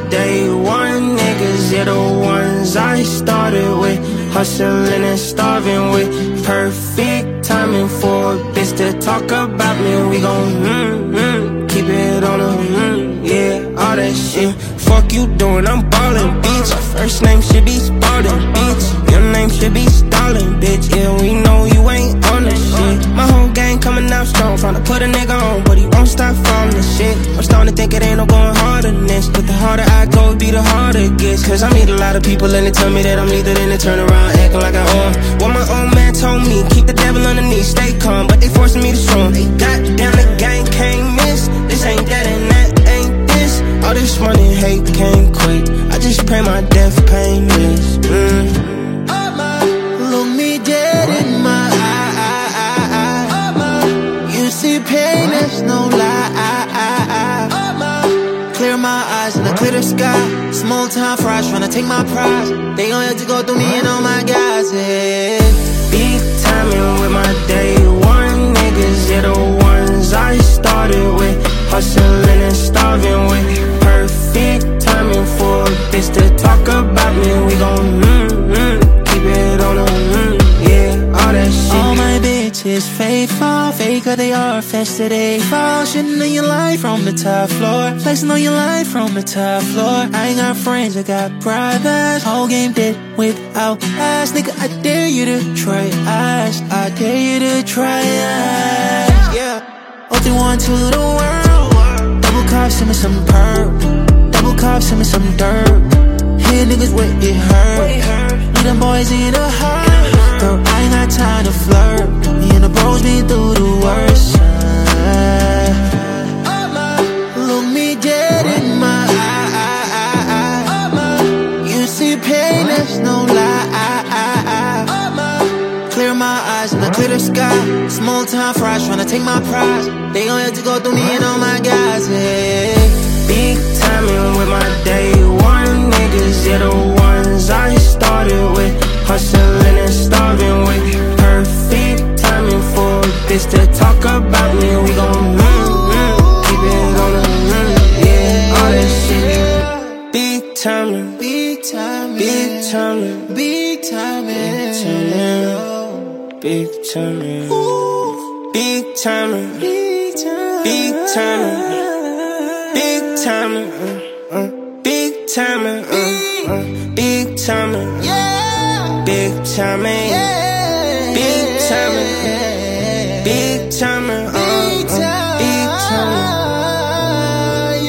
day one niggas, yeah, the ones I started with, hustling and starving with. Perfect timing for a bitch to talk about me. We gon' keep it on a yeah, all that shit. Fuck you doing, I'm ballin', bitch. First name should be Spalding, bitch. Your name should be Stalin, bitch. Yeah, we know you ain't on the shit. My whole gang coming out strong, tryna put a nigga on, but he won't stop falling the shit. I'm starting to think it ain't no going harder than this. But the harder I go, be the harder it gets. Cause I meet a lot of people and they tell me that I'm either then they turn around acting like I own. What my old man told me, keep the devil underneath, stay calm, but they forcing me to show him. Goddamn, the gang can't miss. This ain't that and that ain't this. All this money and hate came quick. I just pray my death painless. Look me dead in my eye. You see pain, there's no lie. Clear my eyes and I clear the sky. Small time fries tryna take my prize. They gon' have to go through me and all my guys, yeah. Big timing with my day one niggas, yeah, the ones I started with, hustling and starving with. Perfect timing for a bitch to talk about me. We gon' keep it on a yeah, all that shit. All my bitches faithful, faker they are, festive they fall. Shitting on your life from the top floor, flexing on your life from the top floor. I ain't got friends, I got brothers. Whole game dead without us. Nigga, I dare you to try us. I dare you to try us. Yeah. 031 to the world. Double cup, send me some perp. Double cup, send me some dirt. Hit niggas where it hurt. Leave them boys in a hurt. Girl, I ain't got time to flirt. Me and the bros been through the worst. Look me dead in my eye. You see pain, there's no lie. Clear my eyes and I clear the sky. Small time fries tryna take my prize. They gon' have to go through me and all my guys, yeah. Big timing with my day one niggas, yeah, the ones I started with, hustling and starving with. Perfect timing for a bitch to talk about me. We gon' keep it on a yeah, all that shit. Big timing, big timing, big timing, big timing, big timing, big timing, big timing, big timing. Big timing, big timing, big timing, yeah. Big timing, big timing, big timing.